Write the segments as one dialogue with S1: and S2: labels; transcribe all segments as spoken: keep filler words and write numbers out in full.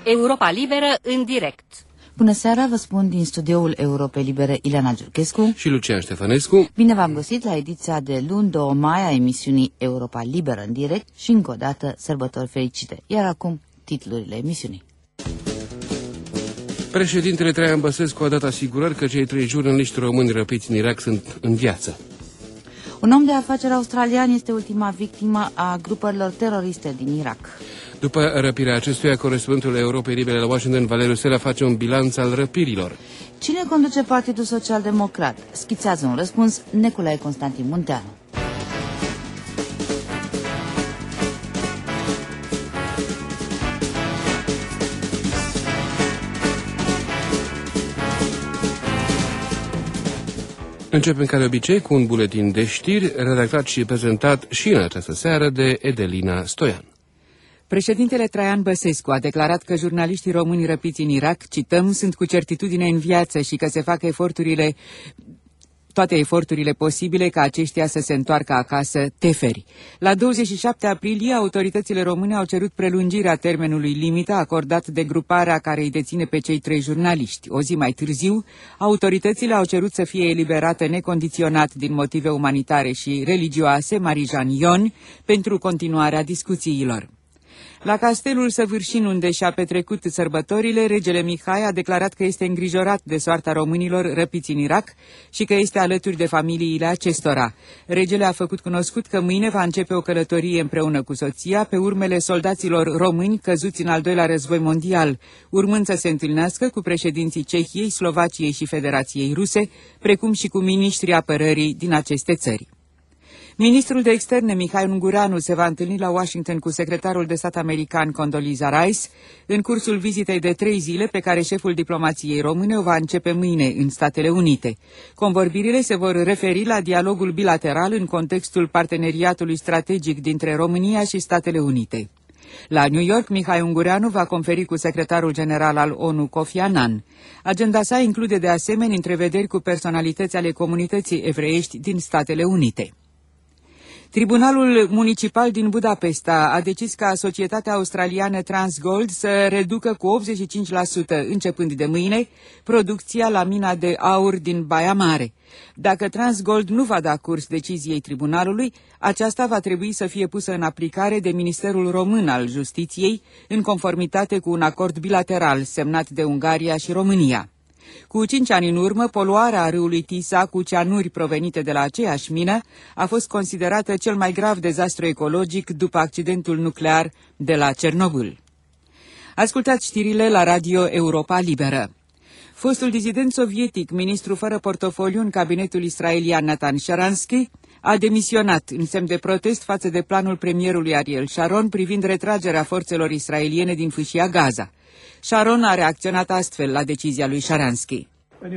S1: Europa Liberă în direct.
S2: Bună seara, vă spun din studioul Europei Libere Ileana Giurchescu
S3: și Lucian Ștefănescu.
S2: Bine v-am găsit la ediția de luni doi mai a emisiunii Europa Liberă în direct și încă o dată sărbători fericite. Iar acum titlurile emisiunii.
S3: Președintele Traian Băsescu a dat asigurări că cei trei jurnaliști români răpiți în Irak sunt în viață.
S2: Un om de afaceri australian este ultima victimă a grupărilor teroriste din Irak.
S3: După răpirea acestuia, corespondentul Europei Libere la Washington, Valeriu Sela, face un bilanț al răpirilor.
S2: Cine conduce Partidul Social Democrat? Schițează un răspuns Nicolae Constantin Munteanu.
S3: Începem ca de obicei cu un buletin de știri redactat și prezentat și în această seară de Edelina Stoian.
S4: Președintele Traian Băsescu a declarat că jurnaliștii români răpiți în Irak, cităm, sunt cu certitudine în viață și că se fac eforturile, toate eforturile posibile ca aceștia să se întoarcă acasă teferi. La douăzeci și șapte aprilie, autoritățile române au cerut prelungirea termenului limită acordat de gruparea care îi deține pe cei trei jurnaliști. O zi mai târziu, autoritățile au cerut să fie eliberată necondiționat din motive umanitare și religioase Marijan Ion pentru continuarea discuțiilor. La Castelul Săvârșin, unde și-a petrecut sărbătorile, regele Mihai a declarat că este îngrijorat de soarta românilor răpiți în Irak și că este alături de familiile acestora. Regele a făcut cunoscut că mâine va începe o călătorie împreună cu soția pe urmele soldaților români căzuți în al doilea război mondial, urmând să se întâlnească cu președinții Cehiei, Slovaciei și Federației Ruse, precum și cu miniștrii apărării din aceste țări. Ministrul de Externe Mihai Ungureanu se va întâlni la Washington cu secretarul de stat american Condoleezza Rice în cursul vizitei de trei zile pe care șeful diplomației române o va începe mâine în Statele Unite. Convorbirile se vor referi la dialogul bilateral în contextul parteneriatului strategic dintre România și Statele Unite. La New York, Mihai Ungureanu va conferi cu secretarul general al ONU Kofi Annan. Agenda sa include de asemenea întrevederi cu personalități ale comunității evreiești din Statele Unite. Tribunalul Municipal din Budapesta a decis ca societatea australiană Transgold să reducă cu optzeci și cinci la sută, începând de mâine, producția la mina de aur din Baia Mare. Dacă Transgold nu va da curs deciziei tribunalului, aceasta va trebui să fie pusă în aplicare de Ministerul Român al Justiției, în conformitate cu un acord bilateral semnat de Ungaria și România. Cu cinci ani în urmă, poluarea râului Tisa cu cianuri provenite de la aceeași mină a fost considerată cel mai grav dezastru ecologic după accidentul nuclear de la Cernobâl. Ascultați știrile la Radio Europa Liberă. Fostul dizident sovietic, ministru fără portofoliu în cabinetul israelian Natan Sharansky, a demisionat în semn de protest față de planul premierului Ariel Sharon privind retragerea forțelor israeliene din fâșia Gaza. Sharon a reacționat astfel la decizia lui Sharansky.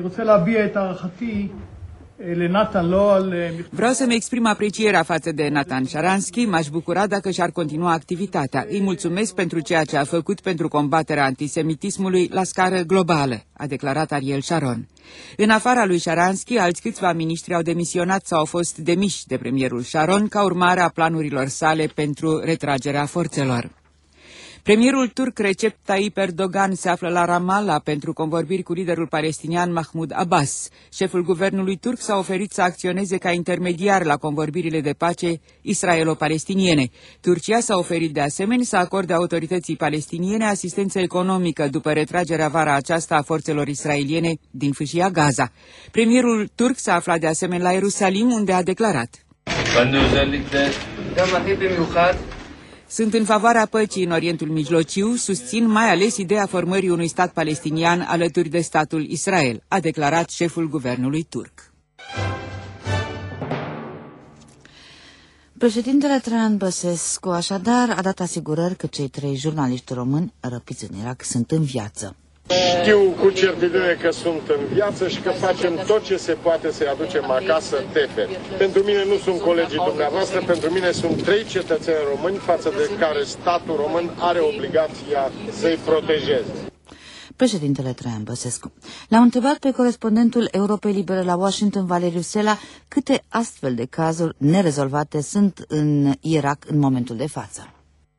S4: Vreau să-mi exprim aprecierea față de Natan Sharansky, m-aș bucura dacă și-ar continua activitatea. Îi mulțumesc pentru ceea ce a făcut pentru combaterea antisemitismului la scară globală, a declarat Ariel Sharon. În afara lui Sharansky, alți câțiva miniștri au demisionat sau au fost demiși de premierul Sharon ca urmare a planurilor sale pentru retragerea forțelor. Premierul turc Recep Tayyip Erdogan se află la Ramallah pentru convorbiri cu liderul palestinian Mahmoud Abbas. Șeful guvernului turc s-a oferit să acționeze ca intermediar la convorbirile de pace israelo-palestiniene. Turcia s-a oferit de asemenea să acorde autorității palestiniene asistență economică după retragerea vara aceasta a forțelor israeliene din fâșia Gaza. Premierul turc s-a aflat de asemenea la Ierusalim, unde a declarat: sunt în favoarea păcii în Orientul Mijlociu, susțin mai ales ideea formării unui stat palestinian alături de statul Israel, a declarat șeful guvernului turc.
S2: Președintele Traian Băsescu așadar a dat asigurări că cei trei jurnaliști români răpiți în Irak sunt în viață.
S5: Știu cu certitudine că sunt în viață și că facem tot ce se poate să-i aducem acasă teferi. Pentru mine nu sunt colegii dumneavoastră, pentru mine sunt trei cetățeni români față de care statul român are obligația să-i protejeze.
S2: Președintele Traian Băsescu l-a întrebat pe corespondentul Europei Libere la Washington, Valeriu Sela, câte astfel de cazuri nerezolvate sunt în Irak în momentul de față.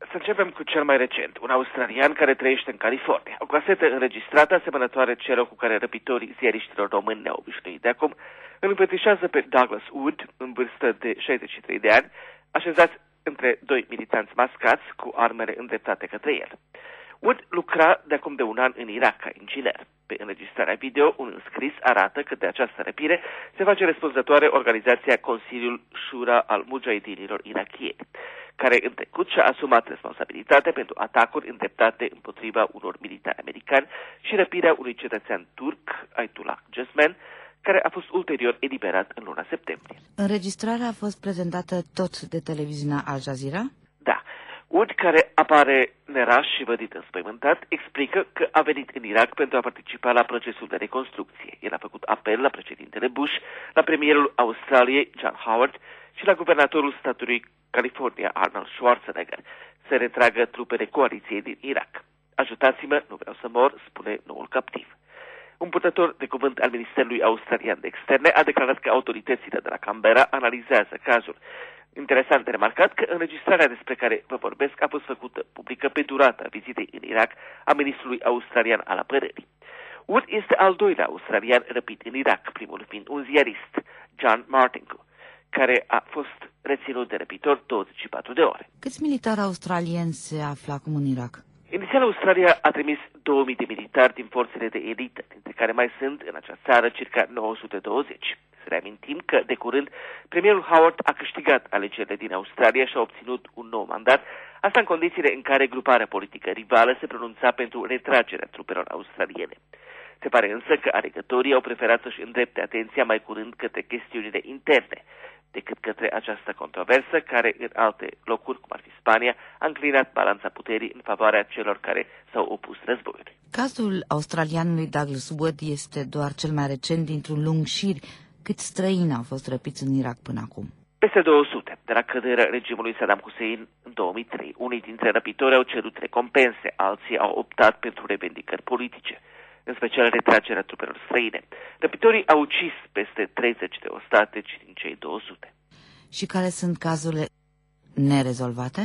S6: să începem cu cel mai recent, un australian care trăiește în California. O casetă înregistrată asemănătoare celor cu care răpitorii ziariștilor români ne-au obișnuit de acum îl îmbrățișează pe Douglas Wood, în vârstă de șaizeci și trei de ani, așezați între doi militanți mascați cu armele îndreptate către el. Wood lucra de acum de un an în Irak ca inginer. Pe înregistrarea video, un înscris arată că de această răpire se face răspunzătoare organizația Consiliul Shura al Mujahidinilor irakieni, care în trecut și-a asumat responsabilitatea pentru atacuri îndreptate împotriva unor militari americani și răpirea unui cetățean turc, Ayatollah Jesman, care a fost ulterior eliberat în luna septembrie.
S2: Înregistrarea a fost prezentată tot de televiziunea Al Jazeera?
S6: Da. Wood, care apare neraș și vădit înspăimântat, explică că a venit în Irak pentru a participa la procesul de reconstrucție. El a făcut apel la președintele Bush, la premierul Australiei, John Howard, și la guvernatorul statului California, Arnold Schwarzenegger, să retragă trupele coaliției din Irak. Ajutați-mă, nu vreau să mor, spune noul captiv. Un purtător de cuvânt al Ministerului Australian de Externe a declarat că autoritățile de la Canberra analizează cazul. Interesant de remarcat că înregistrarea despre care vă vorbesc a fost făcută publică pe durata vizitei în Irak a ministrului australian al apărării. Wood este al doilea australian răpit în Irak, primul fiind un ziarist, John Martincu, care a fost reținut de răpitor douăzeci și patru de ore.
S2: Câți militari australieni se află acum în Irak?
S6: Inițial, Australia a trimis două mii de militari din forțele de elită, dintre care mai sunt în acea țară circa nouă sute douăzeci. Să reamintim că, de curând, premierul Howard a câștigat alegerile din Australia și a obținut un nou mandat, asta în condițiile în care gruparea politică rivală se pronunța pentru retragerea trupelor australiene. Se pare însă că alegătorii au preferat să-și îndrepte atenția mai curând către chestiunile interne, decât către această controversă care, în alte locuri, cum ar fi Spania, a înclinat balanța puterii în favoarea celor care s-au opus războiului.
S2: Cazul australianului Douglas Wood este doar cel mai recent dintr-un lung șir. Câți străini au fost răpiți în Irak până acum?
S6: Peste două sute, de la căderea regimului Saddam Hussein în două mii trei. Unii dintre răpitori au cerut recompense, alții au optat pentru revendicări politice, în special retragerea trupelor străine. Răpitorii au ucis peste treizeci de ostateci din cei două sute.
S2: Și care sunt cazurile nerezolvate?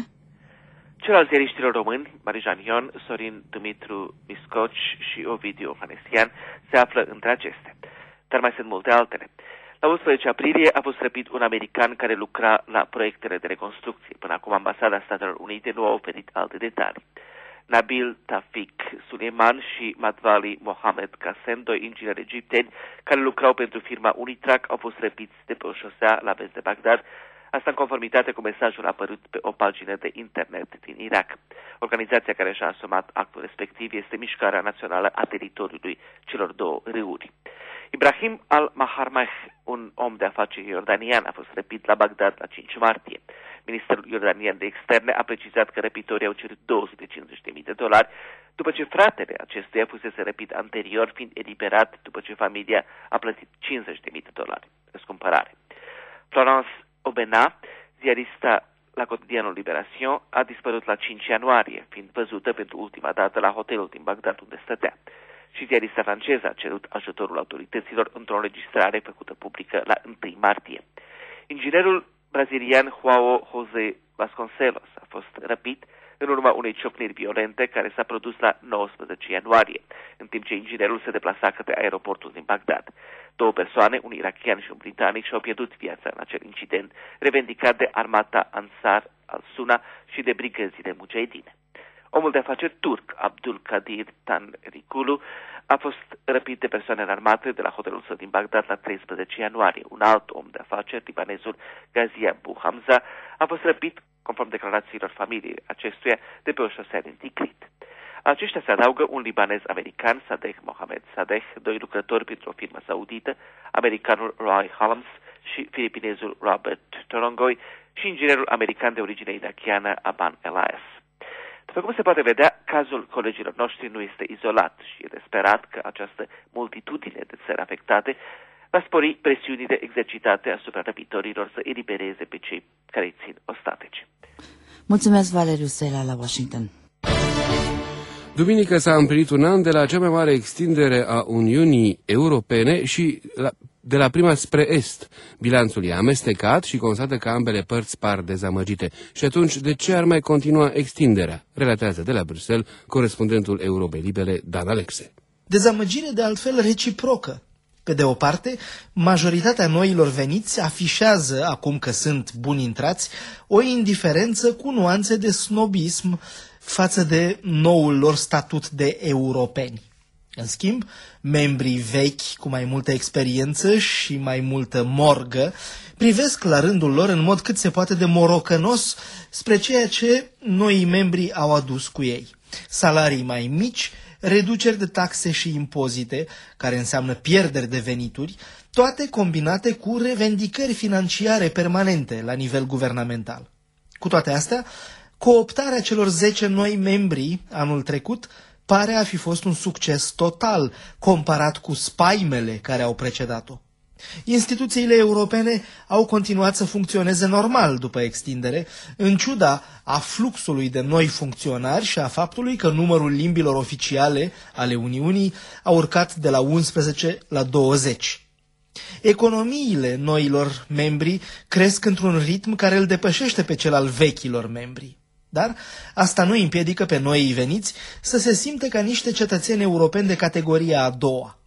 S6: Cel al ziariștilor români, Marijan Ion, Sorin Dumitru Miscoci și Ovidiu Ohanesian, se află între acestea. Dar mai sunt multe altele. La unsprezece aprilie a fost răpit un american care lucra la proiectele de reconstrucție. Până acum ambasada Statelor Unite nu a oferit alte detalii. Nabil Tafik Suleiman și Madvali Mohamed Qassem, doi ingineri egipteni care lucrau pentru firma Unitrac, au fost răpiți de pe o șosea la vest de Bagdad, asta în conformitate cu mesajul apărut pe o pagină de internet din Irak. Organizația care și-a asumat actul respectiv este Mișcarea Națională a Teritoriului celor două râuri. Ibrahim al-Maharmeh, un om de afaceri iordanian, a fost răpit la Bagdad la cinci martie. Ministerul iordanian de externe a precizat că răpitorii au cerut două sute cincizeci de mii de dolari, după ce fratele acestuia fusese răpit anterior, fiind eliberat după ce familia a plătit cincizeci de mii de dolari răscumpărare. Florence Obena, ziarista la cotidianul Liberation, a dispărut la cinci ianuarie, fiind văzută pentru ultima dată la hotelul din Bagdad unde stătea. Și ziarista franceză a cerut ajutorul autorităților într-o înregistrare făcută publică la întâi martie. Inginerul brazilian Joao José Vasconcelos a fost răpit în urma unei ciocniri violente care s-a produs la nouăsprezece ianuarie, în timp ce inginerul se deplasa către aeroportul din Bagdad. Două persoane, un irakian și un britanic, și-au pierdut viața în acel incident, revendicat de armata Ansar al-Sunna și de brigăzile mujahidine. Omul de afaceri turc, Abdul Qadir Tanrikulu, a fost răpit de persoane înarmate de la hotelul său din Bagdad la treisprezece ianuarie. Un alt om de afaceri, libanezul Ghazi Abu Hamza, a fost răpit, conform declarațiilor familiei acestuia, de pe o șosea din Tikrit. Aceștia se adaugă un libanez american, Sadeh Mohamed Sadeh, doi lucrători pentru o firmă saudită, americanul Roy Holmes și filipinezul Robert Torongoi și inginerul american de origine irakiană Aban Elias. După cum se poate vedea, cazul colegilor noștri nu este izolat și e de sperat că această multitudine de țări afectate va spori presiunile exercitate asupra răpitorilor să elibereze pe cei care îi țin ostateci.
S2: Mulțumesc, Valeriu Sela, la Washington.
S3: Duminică s-a împlinit un an de la cea mai mare extindere a Uniunii Europene și la, de la prima spre est. Bilanțul e amestecat și constată că ambele părți par dezamăgite. Și atunci, de ce ar mai continua extinderea? Relatează de la Bruxelles corespondentul Europei Libere, Dan Alexe.
S7: Dezamăgire de altfel reciprocă. Pe de o parte, majoritatea noilor veniți afișează, acum că sunt buni intrați, o indiferență cu nuanțe de snobism față de noul lor statut de europeni. În schimb, membrii vechi cu mai multă experiență și mai multă morgă privesc la rândul lor în mod cât se poate de morocănos spre ceea ce noii membri au adus cu ei. Salarii mai mici, reduceri de taxe și impozite, care înseamnă pierderi de venituri, toate combinate cu revendicări financiare permanente la nivel guvernamental. Cu toate astea, cooptarea celor zece noi membri anul trecut pare a fi fost un succes total comparat cu spaimele care au precedat-o. Instituțiile europene au continuat să funcționeze normal după extindere, în ciuda afluxului de noi funcționari și a faptului că numărul limbilor oficiale ale Uniunii a urcat de la unsprezece la douăzeci. Economiile noilor membri cresc într-un ritm care îl depășește pe cel al vechilor membri. Dar asta nu împiedică pe noii veniți să se simte ca niște cetățeni europeni de categoria a doua.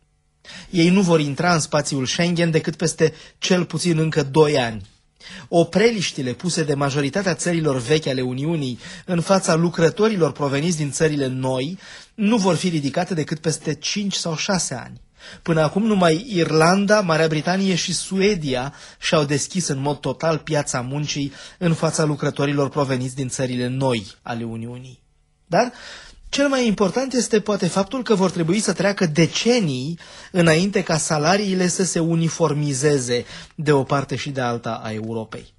S7: Ei nu vor intra în spațiul Schengen decât peste cel puțin încă doi ani. Opreliștile puse de majoritatea țărilor vechi ale Uniunii în fața lucrătorilor proveniți din țările noi nu vor fi ridicate decât peste cinci sau șase ani. Până acum numai Irlanda, Marea Britanie și Suedia și-au deschis în mod total piața muncii în fața lucrătorilor proveniți din țările noi ale Uniunii. Dar cel mai important este poate faptul că vor trebui să treacă decenii înainte ca salariile să se uniformizeze de o parte și de alta a Europei.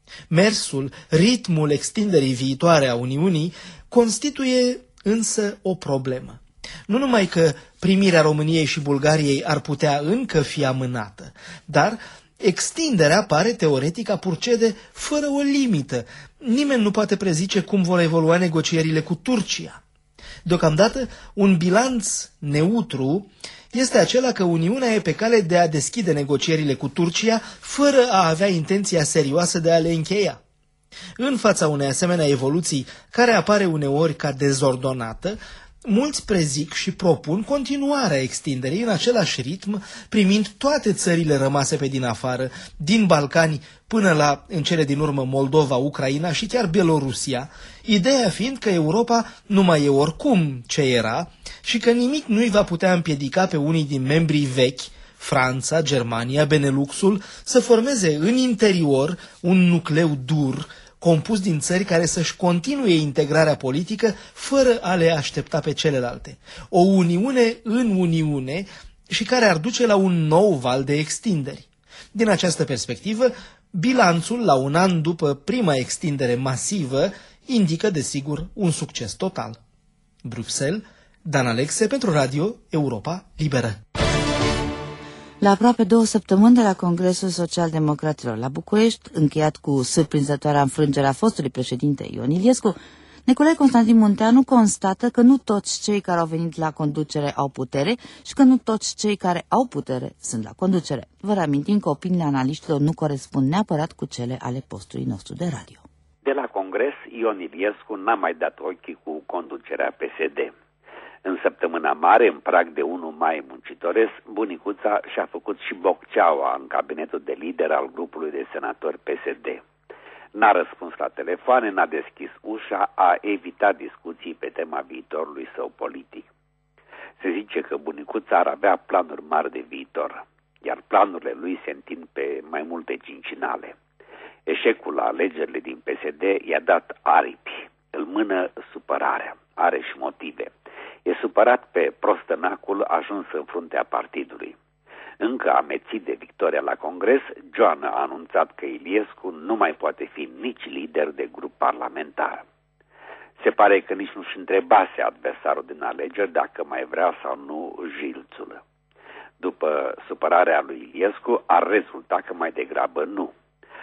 S7: Mersul, ritmul extinderii viitoare a Uniunii constituie însă o problemă. Nu numai că primirea României și Bulgariei ar putea încă fi amânată, dar extinderea pare teoretic a procede fără o limită. Nimeni nu poate prezice cum vor evolua negocierile cu Turcia. Deocamdată, un bilanț neutru este acela că Uniunea e pe cale de a deschide negocierile cu Turcia fără a avea intenția serioasă de a le încheia. În fața unei asemenea evoluții, care apare uneori ca dezordonată, mulți prezic și propun continuarea extinderii în același ritm, primind toate țările rămase pe din afară, din Balcani până la, în cele din urmă, Moldova, Ucraina și chiar Belorusia, ideea fiind că Europa nu mai e oricum ce era și că nimic nu îi va putea împiedica pe unii din membrii vechi, Franța, Germania, Beneluxul, să formeze în interior un nucleu dur, compus din țări care să-și continue integrarea politică fără a le aștepta pe celelalte. O uniune în uniune și care ar duce la un nou val de extinderi. Din această perspectivă, bilanțul la un an după prima extindere masivă indică, desigur, un succes total. Bruxelles, Dan Alexe pentru Radio Europa Liberă.
S2: La aproape două săptămâni de la Congresul Social-Democraților la București, încheiat cu surprinzătoarea înfrângere a fostului președinte Ion Iliescu, Nicolae Constantin Munteanu constată că nu toți cei care au venit la conducere au putere și că nu toți cei care au putere sunt la conducere. Vă reamintim că opiniile analiștilor nu corespund neapărat cu cele ale postului nostru de radio.
S8: De la Congres, Ion Iliescu n-a mai dat ochii cu conducerea P S D. În săptămâna mare, în prag de unu mai muncitoresc, bunicuța și-a făcut și bocceaua în cabinetul de lider al grupului de senatori P S D. N-a răspuns la telefoane, n-a deschis ușa, a evitat discuții pe tema viitorului său politic. Se zice că bunicuța ar avea planuri mari de viitor, iar planurile lui se întind pe mai multe cincinale. Eșecul la alegerile din P S D i-a dat aripi, îl mână supărarea, are și motive. E supărat pe prostănacul ajuns în fruntea partidului. Încă amețit de victoria la Congres, Joan a anunțat că Iliescu nu mai poate fi nici lider de grup parlamentar. Se pare că nici nu-și întrebase adversarul din alegeri dacă mai vrea sau nu jilțul. După supărarea lui Iliescu, ar rezulta că mai degrabă nu.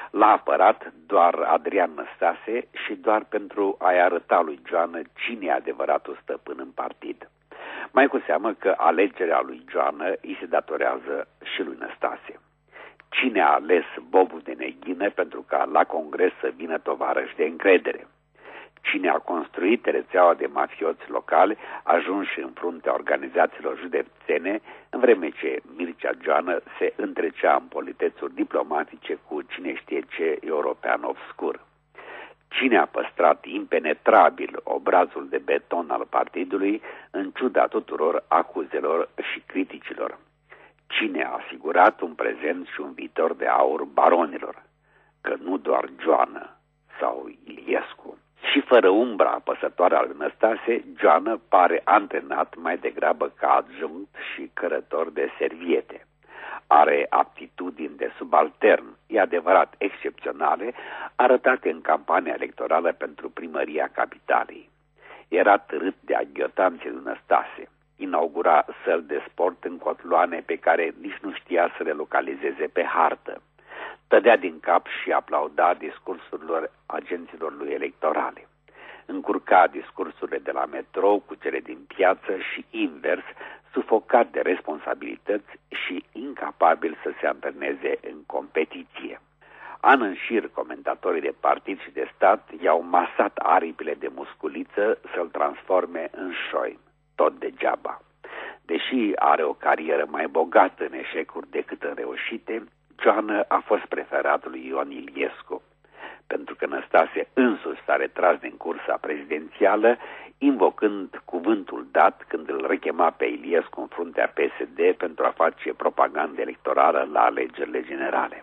S8: L-a apărat doar Adrian Năstase și doar pentru a-i arăta lui Joană cine e adevăratul stăpân în partid. Mai cu seamă că alegerea lui Joană îi se datorează și lui Năstase. Cine a ales Bobu de Neghină pentru ca la congres să vină tovarăși de încredere? Cine a construit rețeaua de mafioți locali ajunși în fruntea organizațiilor județene, în vreme ce Mircea Joană se întrecea în politețuri diplomatice cu cine știe ce european obscur? Cine a păstrat impenetrabil obrazul de beton al partidului în ciuda tuturor acuzelor și criticilor? Cine a asigurat un prezent și un viitor de aur baronilor? Că nu doar Joană sau Iliescu. Și fără umbra apăsătoare al lui Năstase, Joană pare antrenat mai degrabă ca adjunct și cărător de serviete. Are aptitudini de subaltern, e adevărat excepționale, arătate în campania electorală pentru primăria capitalei. Era târât de aghiotanții lui Năstase. Inaugura săli de sport în cotloane pe care nici nu știa să le localizeze pe hartă. Tădea din cap și aplauda discursurilor agenților lui electorale. Încurca discursurile de la metrou cu cele din piață și invers, sufocat de responsabilități și incapabil să se antreneze în competiție. An în șir, comentatorii de partid și de stat i-au masat aripile de musculiță să-l transforme în șoim. Tot degeaba. Deși are o carieră mai bogată în eșecuri decât în reușite, Joană a fost preferatul lui Ion Iliescu, pentru că Năstase însuși s-a retras din cursa prezidențială, invocând cuvântul dat când îl rechema pe Iliescu în fruntea P S D pentru a face propagandă electorală la alegerile generale.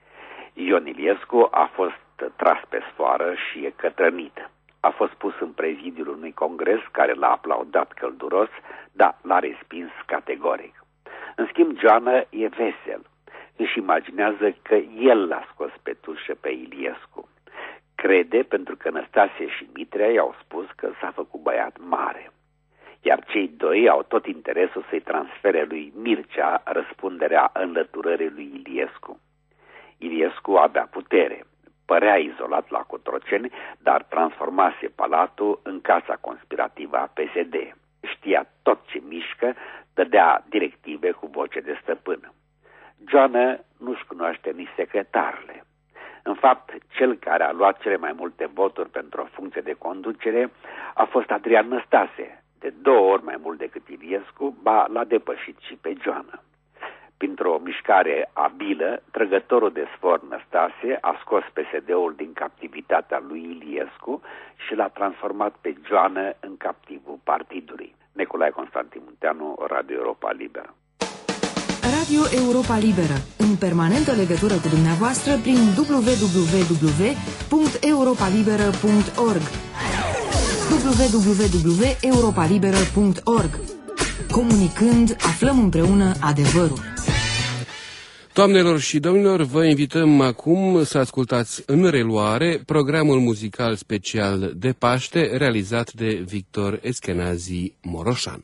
S8: Ion Iliescu a fost tras pe sfoară și e cătrănit. A fost pus în prezidiul unui congres care l-a aplaudat călduros, dar l-a respins categoric. În schimb, Joană e vesel. Își imaginează că el l-a scos pe tușă pe Iliescu. Crede pentru că Năstase și Mitrea i-au spus că s-a făcut băiat mare. Iar cei doi au tot interesul să-i transfere lui Mircea răspunderea înlăturării lui Iliescu. Iliescu avea putere. Părea izolat la Cotroceni, dar transformase palatul în casa conspirativă a P S D. Știa tot ce mișcă, dădea directive cu voce de stăpân. Joană nu-și cunoaște nici secretarele. În fapt, cel care a luat cele mai multe voturi pentru o funcție de conducere a fost Adrian Năstase, de două ori mai mult decât Iliescu, ba l-a depășit și pe Joană. Printr-o mișcare abilă, trăgătorul de sfor Năstase a scos P S D-ul din captivitatea lui Iliescu și l-a transformat pe Joană în captivul partidului. Nicolae Constantin Munteanu, Radio Europa Liberă.
S9: Radio Europa Liberă, în permanentă legătură cu dumneavoastră prin w w w punct europa liberă punct org w w w punct europa liberă punct org. Comunicând, aflăm împreună adevărul.
S3: Doamnelor și domnilor, vă invităm acum să ascultați în reluare programul muzical special de Paște realizat de Victor Eschenazi Moroșan.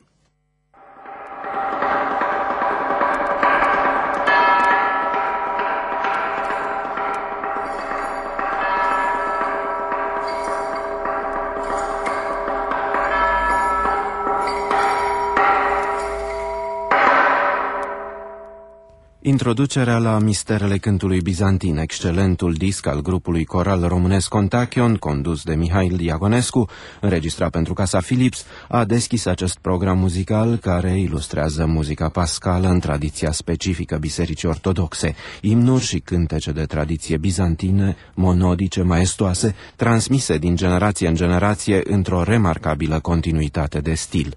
S10: Introducerea la Misterele cântului bizantin, excelentul disc al grupului coral românesc Contachion, condus de Mihail Diaconescu, înregistrat pentru Casa Philips, a deschis acest program muzical care ilustrează muzica pascală în tradiția specifică Bisericii Ortodoxe, imnuri și cântece de tradiție bizantine, monodice, maestoase, transmise din generație în generație într-o remarcabilă continuitate de stil.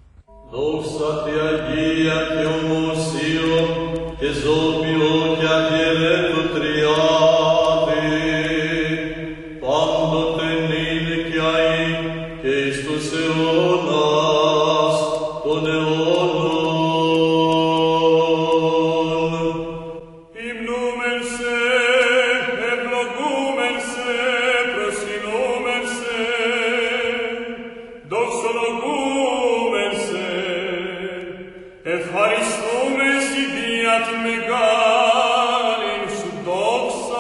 S11: Esopio chiacchiere triate, quando tenile chiai, che isto se onas, oneonon. Hymnumen se, evlogumen se, proscinumen se, doxologumen se, efaristumen si diat megalim sub doxa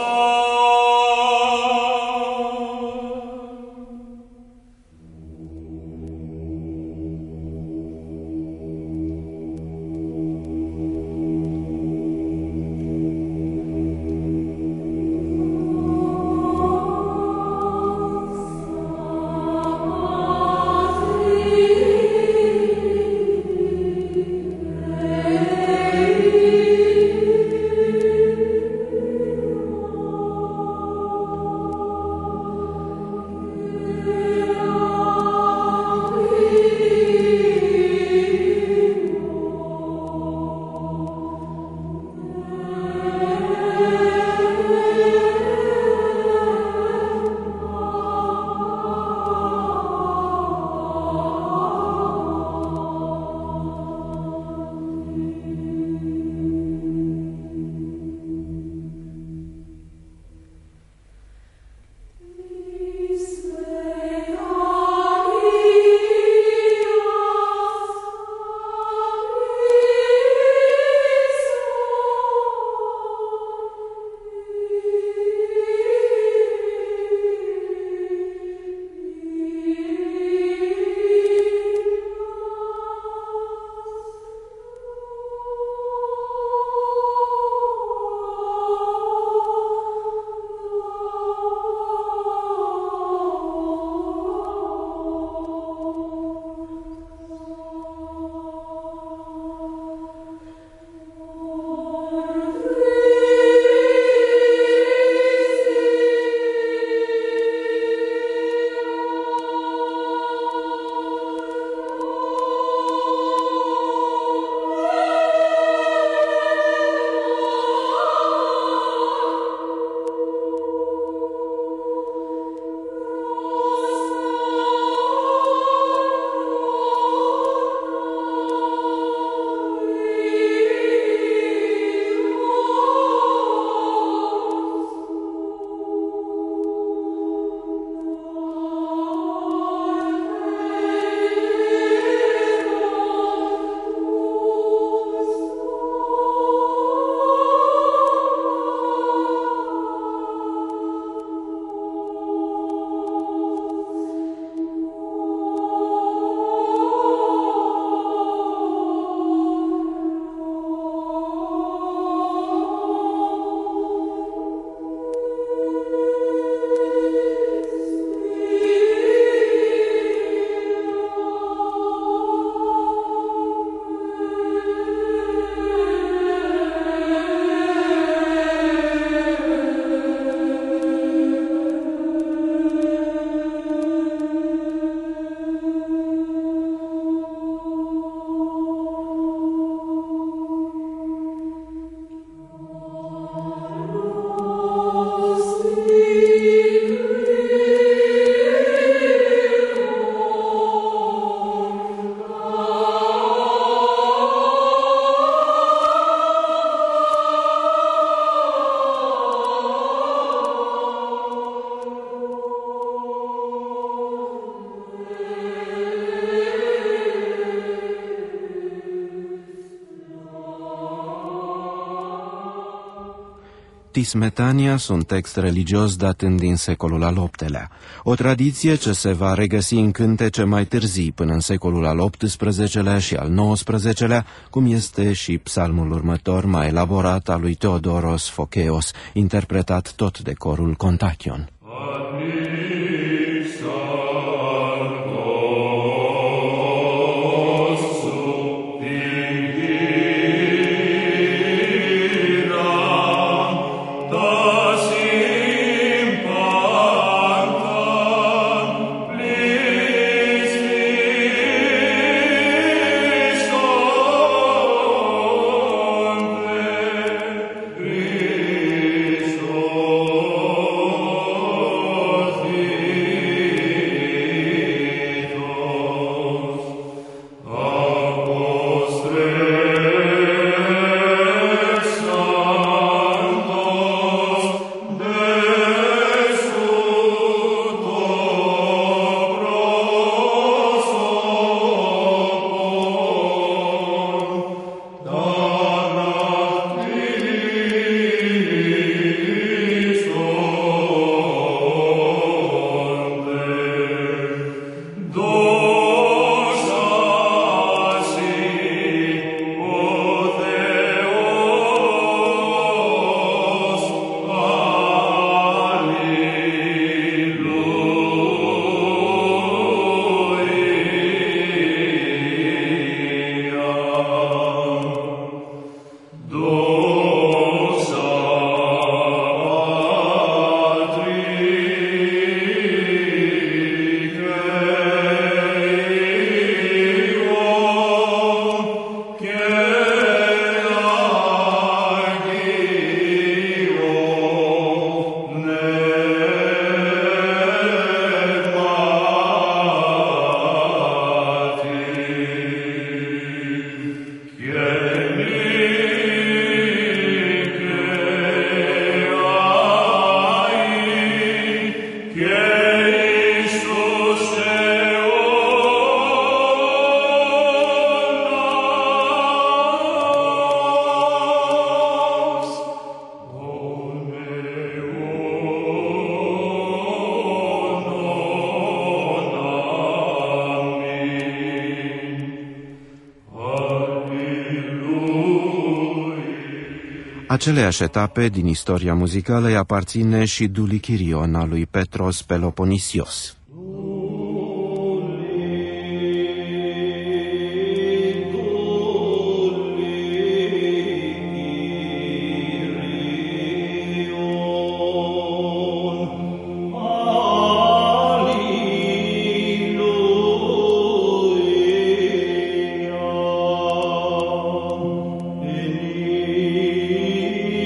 S10: Tismetania un text religios datând din secolul al optelea. O tradiție ce se va regăsi în cântece mai târzii, până în secolul al optsprezecelea și al nouăsprezecelea, cum este și psalmul următor, mai elaborat, al lui Theodoros Phokeos, interpretat tot de corul Kontakion. Aceleași etape din istoria muzicală îi aparține și Dulichirion al lui Petros Peloponisios.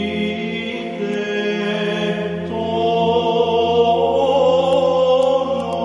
S11: Oh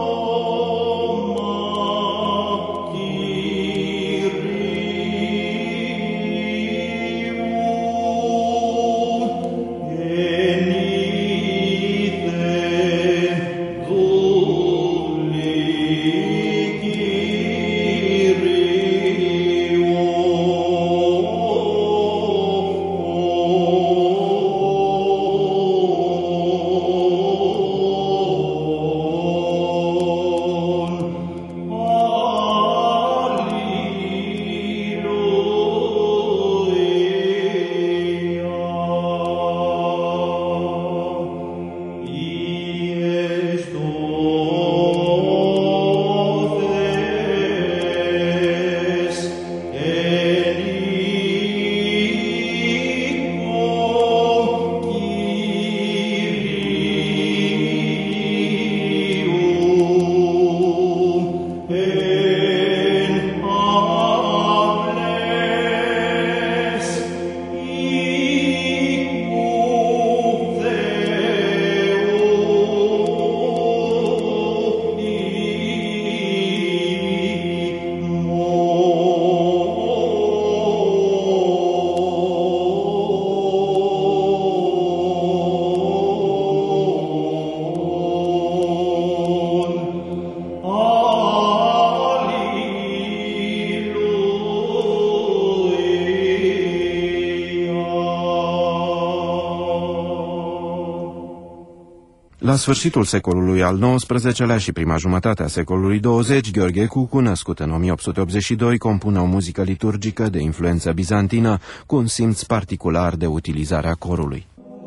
S10: La sfârșitul secolului al nouăsprezecelea și prima jumătate a secolului douăzeci, Gheorghe Cucu, născut în o mie opt sute optzeci și doi, compune o muzică liturgică de influență bizantină cu un simț particular de utilizare a corului.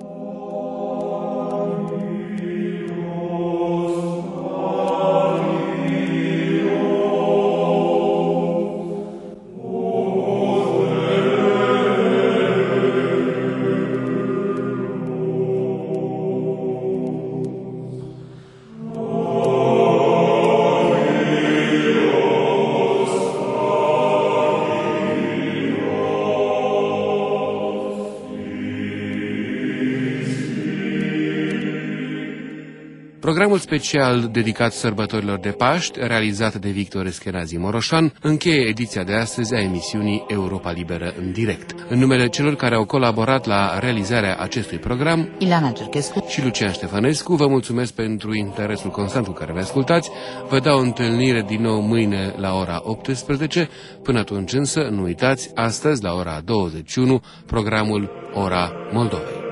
S3: Programul special dedicat sărbătorilor de Paști, realizat de Victor Eschenazi Moroșan, încheie ediția de astăzi a emisiunii Europa Liberă în direct. În numele celor care au colaborat la realizarea acestui program,
S2: Ileana Cerchescu
S3: și Lucian Ștefănescu, vă mulțumesc pentru interesul constant cu care vă ascultați. Vă dau întâlnire din nou mâine la ora optsprezece. Până atunci însă, nu uitați, astăzi la ora douăzeci și unu, programul Ora Moldovei.